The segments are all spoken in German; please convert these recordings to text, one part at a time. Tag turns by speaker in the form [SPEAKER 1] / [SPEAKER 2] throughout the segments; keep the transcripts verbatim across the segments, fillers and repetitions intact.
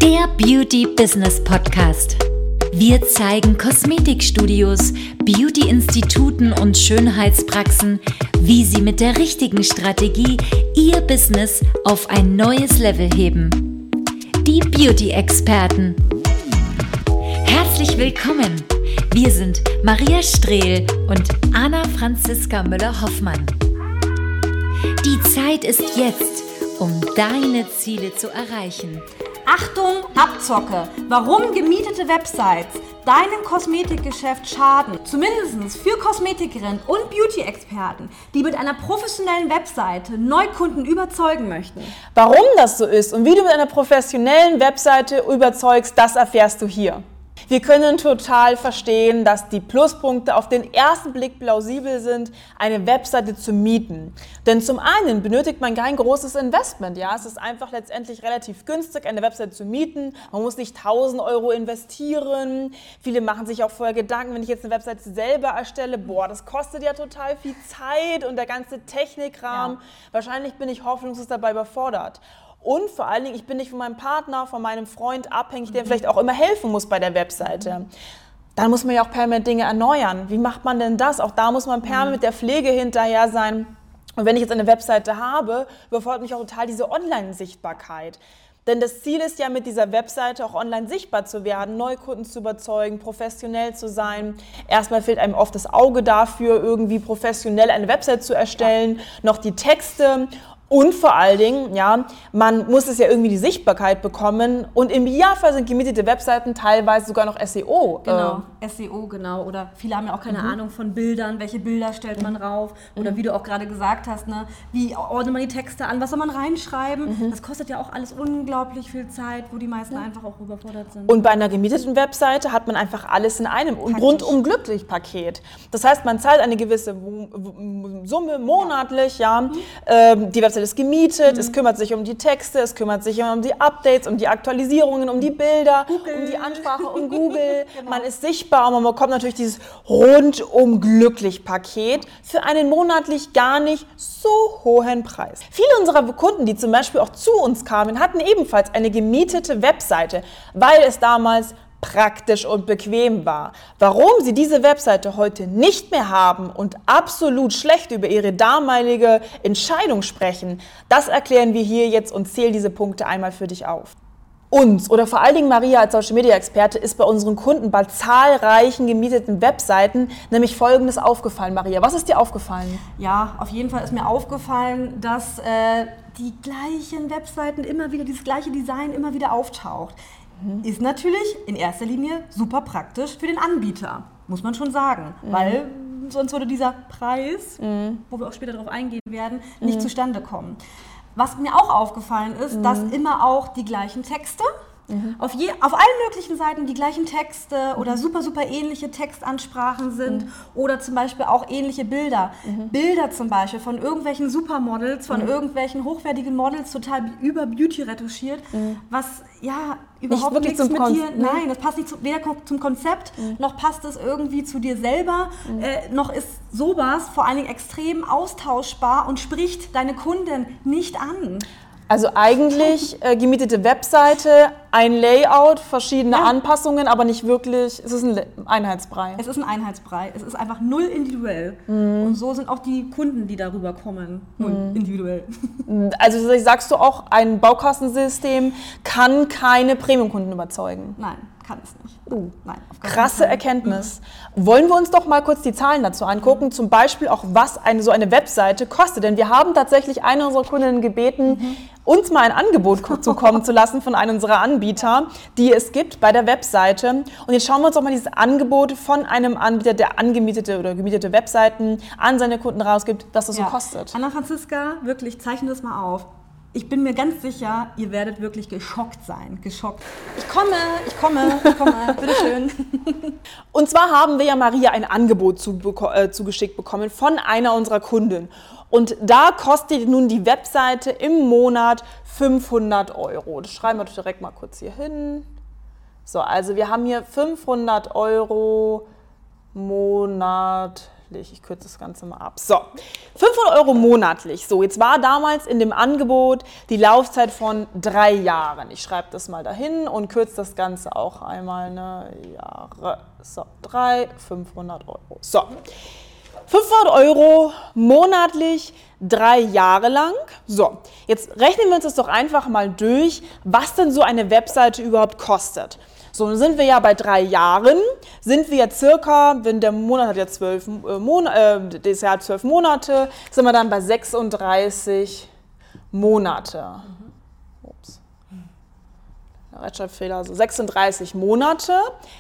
[SPEAKER 1] Der Beauty Business Podcast. Wir zeigen Kosmetikstudios, Beauty-Instituten und Schönheitspraxen, wie sie mit der richtigen Strategie ihr Business auf ein neues Level heben. Die Beauty-Experten. Herzlich willkommen. Wir sind Maria Strehl und Anna Franziska Müller-Hoffmann. Die Zeit ist jetzt, um deine Ziele zu erreichen.
[SPEAKER 2] Achtung, Abzocke! Warum gemietete Websites deinem Kosmetikgeschäft schaden? Zumindest für Kosmetikerinnen und Beauty-Experten, die mit einer professionellen Webseite Neukunden überzeugen möchten.
[SPEAKER 3] Warum das so ist und wie du mit einer professionellen Webseite überzeugst, das erfährst du hier. Wir können total verstehen, dass die Pluspunkte auf den ersten Blick plausibel sind, eine Webseite zu mieten. Denn zum einen benötigt man kein großes Investment. Ja? Es ist einfach letztendlich relativ günstig, eine Webseite zu mieten. Man muss nicht tausend Euro investieren. Viele machen sich auch vorher Gedanken, wenn ich jetzt eine Webseite selber erstelle, boah, das kostet ja total viel Zeit und der ganze Technikrahmen. Ja. Wahrscheinlich bin ich hoffnungslos dabei überfordert. Und vor allen Dingen, ich bin nicht von meinem Partner, von meinem Freund abhängig, der vielleicht auch immer helfen muss bei der Webseite. Dann muss man ja auch permanent Dinge erneuern. Wie macht man denn das? Auch da muss man permanent mit der Pflege hinterher sein. Und wenn ich jetzt eine Webseite habe, überfordert mich auch total diese Online-Sichtbarkeit. Denn das Ziel ist ja, mit dieser Webseite auch online sichtbar zu werden, Neukunden zu überzeugen, professionell zu sein. Erstmal fehlt einem oft das Auge dafür, irgendwie professionell eine Webseite zu erstellen, ja. Noch die Texte. Und vor allen Dingen, ja, man muss es ja irgendwie die Sichtbarkeit bekommen und im Idealfall sind gemietete Webseiten teilweise sogar noch S E O.
[SPEAKER 2] Genau, äh. S E O, genau. Oder viele haben ja auch keine mhm. Ahnung von Bildern, welche Bilder stellt man rauf. Oder mhm. wie du auch gerade gesagt hast, ne, wie ordnet man die Texte an, was soll man reinschreiben. Mhm. Das kostet ja auch alles unglaublich viel Zeit, wo die meisten ja. einfach auch überfordert sind.
[SPEAKER 3] Und bei einer gemieteten Webseite hat man einfach alles in einem und rundum glücklich Paket. Das heißt, man zahlt eine gewisse Summe monatlich, ja, ja. Ähm, die Webseite ist gemietet, mhm. es kümmert sich um die Texte, es kümmert sich um die Updates, um die Aktualisierungen, um die Bilder, Google. um die Ansprache, um Google. Genau. Man ist sichtbar und man bekommt natürlich dieses rundum glücklich Paket für einen monatlich gar nicht so hohen Preis. Viele unserer Kunden, die zum Beispiel auch zu uns kamen, hatten ebenfalls eine gemietete Webseite, weil es damals praktisch und bequem war. Warum sie diese Webseite heute nicht mehr haben und absolut schlecht über ihre damalige Entscheidung sprechen, das erklären wir hier jetzt und zählen diese Punkte einmal für dich auf. Uns oder vor allen Dingen Maria als Social Media Experte ist bei unseren Kunden bei zahlreichen gemieteten Webseiten nämlich Folgendes aufgefallen. Maria, was ist dir aufgefallen?
[SPEAKER 2] Ja, auf jeden Fall ist mir aufgefallen, dass äh, die gleichen Webseiten immer wieder, dieses gleiche Design immer wieder auftaucht. Ist natürlich in erster Linie super praktisch für den Anbieter, muss man schon sagen, mhm. weil sonst würde dieser Preis, mhm. wo wir auch später darauf eingehen werden, nicht mhm. zustande kommen. Was mir auch aufgefallen ist, mhm. dass immer auch die gleichen Texte, mhm. auf, je, auf allen möglichen Seiten die gleichen Texte mhm. oder super, super ähnliche Textansprachen sind mhm. oder zum Beispiel auch ähnliche Bilder. Mhm. Bilder zum Beispiel von irgendwelchen Supermodels, von mhm. irgendwelchen hochwertigen Models, total über Beauty retuschiert, mhm. was ja überhaupt
[SPEAKER 3] nicht
[SPEAKER 2] nichts mit
[SPEAKER 3] Kon-
[SPEAKER 2] dir, nee. nein, das passt nicht zu, weder zum Konzept, mhm. noch passt es irgendwie zu dir selber, mhm. äh, noch ist sowas vor allen Dingen extrem austauschbar und spricht deine Kunden nicht an.
[SPEAKER 3] Also eigentlich äh, gemietete Webseite, ein Layout, verschiedene ja. Anpassungen, aber nicht wirklich, es ist ein Einheitsbrei.
[SPEAKER 2] Es ist ein Einheitsbrei, es ist einfach null individuell. Mm. Und so sind auch die Kunden, die darüber kommen, null mm. individuell.
[SPEAKER 3] Also sagst du auch, ein Baukastensystem kann keine Premium-Kunden überzeugen?
[SPEAKER 2] Nein, kann es nicht.
[SPEAKER 3] Uh, Nein, krasse Erkenntnis. Mhm. Wollen wir uns doch mal kurz die Zahlen dazu angucken, mhm. zum Beispiel auch, was eine, so eine Webseite kostet. Denn wir haben tatsächlich eine unserer Kundinnen gebeten, mhm. uns mal ein Angebot zukommen zu lassen von einem unserer Anbieter, die es gibt bei der Webseite. Und jetzt schauen wir uns doch mal dieses Angebot von einem Anbieter, der angemietete oder gemietete Webseiten an seine Kunden rausgibt, was das ja. so kostet.
[SPEAKER 2] Anna Franziska, wirklich, zeichne das mal auf. Ich bin mir ganz sicher, ihr werdet wirklich geschockt sein. Geschockt. Ich komme, ich komme, ich komme, bitteschön.
[SPEAKER 3] Und zwar haben wir ja Maria ein Angebot zu, äh, zugeschickt bekommen von einer unserer Kunden. Und da kostet nun die Webseite im Monat fünfhundert Euro. Das schreiben wir direkt mal kurz hier hin. So, also wir haben hier fünfhundert Euro monatlich. monatlich. Ich kürze das Ganze mal ab. So, fünfhundert Euro monatlich. So, jetzt war damals in dem Angebot die Laufzeit von drei Jahren. Ich schreibe das mal dahin und kürze das Ganze auch einmal, ne, Jahre. So, drei, fünfhundert Euro. So, fünfhundert Euro monatlich, drei Jahre lang. So, jetzt rechnen wir uns das doch einfach mal durch, was denn so eine Webseite überhaupt kostet. So, dann sind wir ja bei drei Jahren, sind wir ja circa, wenn der Monat hat ja zwölf, äh, Mon äh, das Jahr hat zwölf Monate, sind wir dann bei sechsunddreißig Monate. Ups. Rechtschreibfehler, also sechsunddreißig Monate,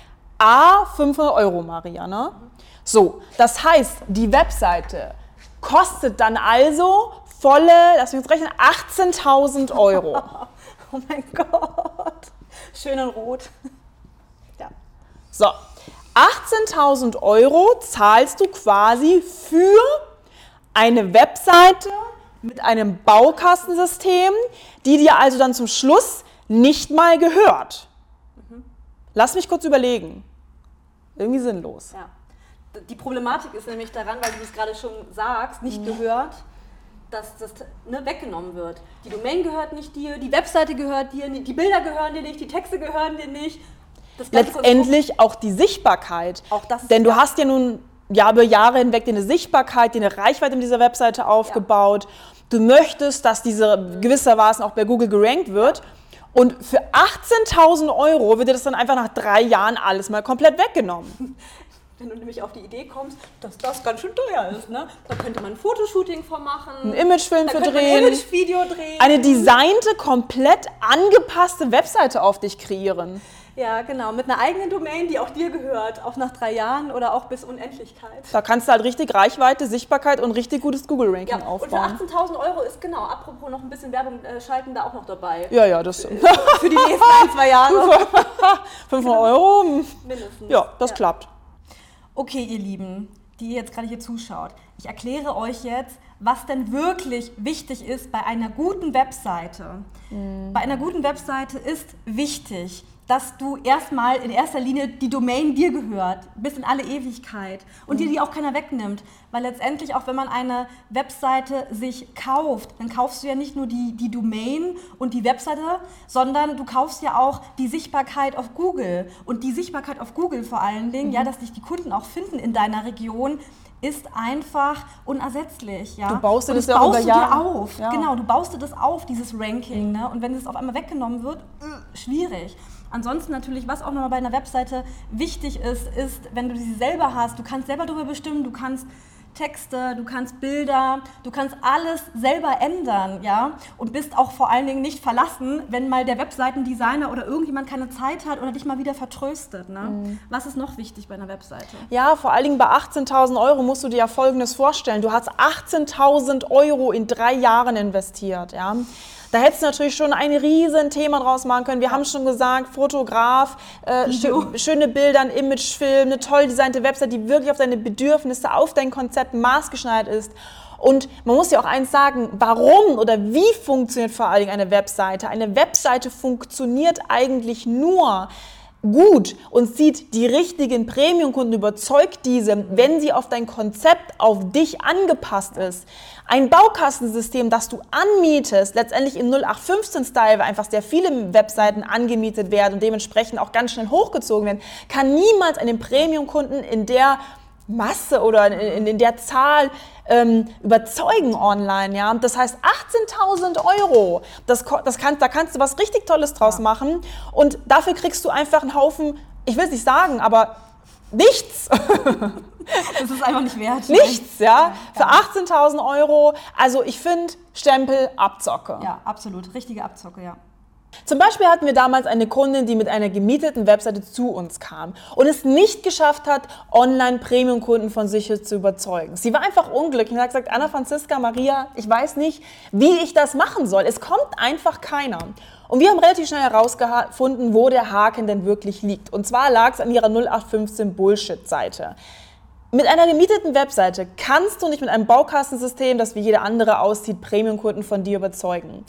[SPEAKER 3] a fünfhundert Euro, Marianne. So, das heißt, die Webseite kostet dann also volle, lass mich jetzt rechnen, achtzehntausend Euro.
[SPEAKER 2] Oh mein Gott, schön und rot. Ja.
[SPEAKER 3] So, achtzehntausend Euro zahlst du quasi für eine Webseite mit einem Baukastensystem, die dir also dann zum Schluss nicht mal gehört. Mhm. Lass mich kurz überlegen. Irgendwie sinnlos.
[SPEAKER 2] Ja. Die Problematik ist nämlich daran, weil du es gerade schon sagst, nicht mhm. gehört, dass das ne, weggenommen wird. Die Domain gehört nicht dir, die Webseite gehört dir, die Bilder gehören dir nicht, die Texte gehören dir nicht. Das
[SPEAKER 3] Letztendlich auch die Sichtbarkeit.
[SPEAKER 2] Auch das
[SPEAKER 3] Denn du hast ja nun ja, über Jahre hinweg dir eine Sichtbarkeit, dir eine Reichweite mit dieser Webseite aufgebaut. Ja. Du möchtest, dass diese gewissermaßen auch bei Google gerankt wird. Und für achtzehntausend Euro wird dir das dann einfach nach drei Jahren alles mal komplett weggenommen.
[SPEAKER 2] Wenn du nämlich auf die Idee kommst, dass das ganz schön teuer ist, ne? Da könnte man ein Fotoshooting vormachen,
[SPEAKER 3] ein Imagefilm für drehen,
[SPEAKER 2] ein Imagevideo drehen,
[SPEAKER 3] eine designte, komplett angepasste Webseite auf dich kreieren.
[SPEAKER 2] Ja, genau, mit einer eigenen Domain, die auch dir gehört, auch nach drei Jahren oder auch bis Unendlichkeit.
[SPEAKER 3] Da kannst du halt richtig Reichweite, Sichtbarkeit und richtig gutes Google-Ranking
[SPEAKER 2] ja,
[SPEAKER 3] aufbauen.
[SPEAKER 2] Und für achtzehntausend Euro ist genau, apropos noch ein bisschen Werbung äh, schalten, da auch noch dabei.
[SPEAKER 3] Ja, ja, das
[SPEAKER 2] für, für die nächsten ein, zwei Jahre.
[SPEAKER 3] fünfhundert Euro?
[SPEAKER 2] Mindestens.
[SPEAKER 3] Ja, das ja. klappt.
[SPEAKER 2] Okay, ihr Lieben, die ihr jetzt gerade hier zuschaut, ich erkläre euch jetzt, was denn wirklich wichtig ist bei einer guten Webseite. Mhm. Bei einer guten Webseite ist wichtig, dass du erstmal in erster Linie die Domain dir gehört, bis in alle Ewigkeit und mhm. dir die auch keiner wegnimmt. Weil letztendlich, auch wenn man eine Webseite sich kauft, dann kaufst du ja nicht nur die, die Domain und die Webseite, sondern du kaufst ja auch die Sichtbarkeit auf Google. Und die Sichtbarkeit auf Google vor allen Dingen, mhm. ja, dass dich die Kunden auch finden in deiner Region, ist einfach unersetzlich. Ja?
[SPEAKER 3] Du baust dir das,
[SPEAKER 2] das
[SPEAKER 3] ja
[SPEAKER 2] baust
[SPEAKER 3] über
[SPEAKER 2] du
[SPEAKER 3] Jahre
[SPEAKER 2] dir auf. Ja. Genau, du baust dir das auf, dieses Ranking. Ne? Und wenn es auf einmal weggenommen wird, äh, schwierig. Ansonsten natürlich, was auch nochmal bei einer Webseite wichtig ist, ist, wenn du sie selber hast, du kannst selber darüber bestimmen, du kannst Texte, du kannst Bilder, du kannst alles selber ändern, ja, und bist auch vor allen Dingen nicht verlassen, wenn mal der Webseitendesigner oder irgendjemand keine Zeit hat oder dich mal wieder vertröstet. Ne? Mhm. Was ist noch wichtig bei einer Webseite?
[SPEAKER 3] Ja, vor allen Dingen bei achtzehntausend Euro musst du dir ja Folgendes vorstellen. Du hast achtzehntausend Euro in drei Jahren investiert, ja. Da hättest du natürlich schon ein riesen Thema draus machen können. Wir haben schon gesagt, Fotograf, äh, schö schöne Bilder, ein Imagefilm, eine toll designte Website, die wirklich auf deine Bedürfnisse, auf dein Konzept maßgeschneidert ist. Und man muss ja auch eins sagen, warum oder wie funktioniert vor allen Dingen eine Webseite? Eine Webseite funktioniert eigentlich nur gut und zieht die richtigen Premium-Kunden, überzeugt diese, wenn sie auf dein Konzept, auf dich angepasst ist. Ein Baukastensystem, das du anmietest, letztendlich im null acht fünfzehn-Style, weil einfach sehr viele Webseiten angemietet werden und dementsprechend auch ganz schnell hochgezogen werden, kann niemals einen Premium-Kunden in der Masse oder in, in der Zahl ähm, überzeugen online. Ja? Das heißt, achtzehntausend Euro, das, das kann, da kannst du was richtig Tolles draus ja. machen und dafür kriegst du einfach einen Haufen, ich will es nicht sagen, aber nichts.
[SPEAKER 2] Das ist einfach nicht wert.
[SPEAKER 3] Nichts, ja. Für achtzehntausend Euro, also ich finde, Stempel, Abzocke.
[SPEAKER 2] Ja, absolut. Richtige Abzocke, ja.
[SPEAKER 3] Zum Beispiel hatten wir damals eine Kundin, die mit einer gemieteten Webseite zu uns kam und es nicht geschafft hat, Online-Premium-Kunden von sich zu überzeugen. Sie war einfach unglücklich und hat gesagt, Anna Franziska, Maria, ich weiß nicht, wie ich das machen soll. Es kommt einfach keiner. Und wir haben relativ schnell herausgefunden, wo der Haken denn wirklich liegt. Und zwar lag es an ihrer null acht fünfzehn Bullshit-Seite. Mit einer gemieteten Webseite kannst du nicht mit einem Baukastensystem, das wie jeder andere aussieht, Premium-Kunden von dir überzeugen.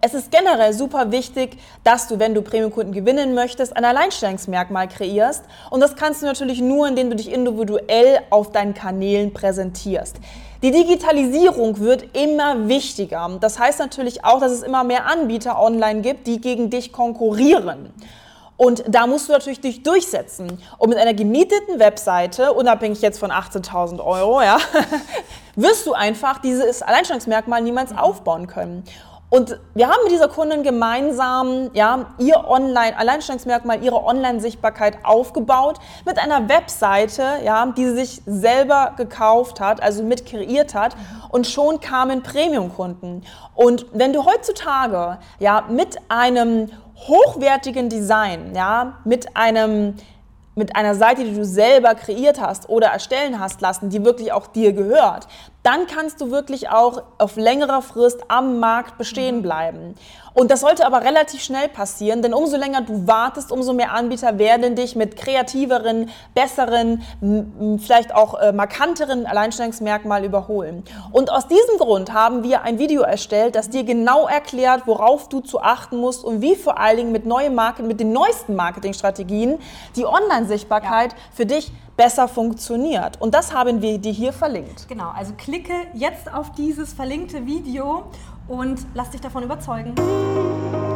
[SPEAKER 3] Es ist generell super wichtig, dass du, wenn du Premium-Kunden gewinnen möchtest, ein Alleinstellungsmerkmal kreierst. Und das kannst du natürlich nur, indem du dich individuell auf deinen Kanälen präsentierst. Die Digitalisierung wird immer wichtiger. Das heißt natürlich auch, dass es immer mehr Anbieter online gibt, die gegen dich konkurrieren. Und da musst du natürlich dich durchsetzen. Und mit einer gemieteten Webseite, unabhängig jetzt von achtzehntausend Euro, ja, wirst du einfach dieses Alleinstellungsmerkmal niemals aufbauen können. Und wir haben mit dieser Kundin gemeinsam ja, ihr Online, Alleinstellungsmerkmal, ihre Online-Sichtbarkeit aufgebaut mit einer Webseite, ja, die sie sich selber gekauft hat, also mit kreiert hat, und schon kamen Premium-Kunden. Und wenn du heutzutage ja, mit einem hochwertigen Design, ja, mit einem mit einer Seite, die du selber kreiert hast oder erstellen hast lassen, die wirklich auch dir gehört, dann kannst du wirklich auch auf längerer Frist am Markt bestehen bleiben. Und das sollte aber relativ schnell passieren, denn umso länger du wartest, umso mehr Anbieter werden dich mit kreativeren, besseren, vielleicht auch äh, markanteren Alleinstellungsmerkmalen überholen. Und aus diesem Grund haben wir ein Video erstellt, das dir genau erklärt, worauf du zu achten musst und wie vor allen Dingen mit neuen Marken, mit den neuesten Marketingstrategien die Online-Sichtbarkeit ja. für dich besser funktioniert. Und das haben wir dir hier verlinkt.
[SPEAKER 2] Genau, also klicke jetzt auf dieses verlinkte Video und lass dich davon überzeugen.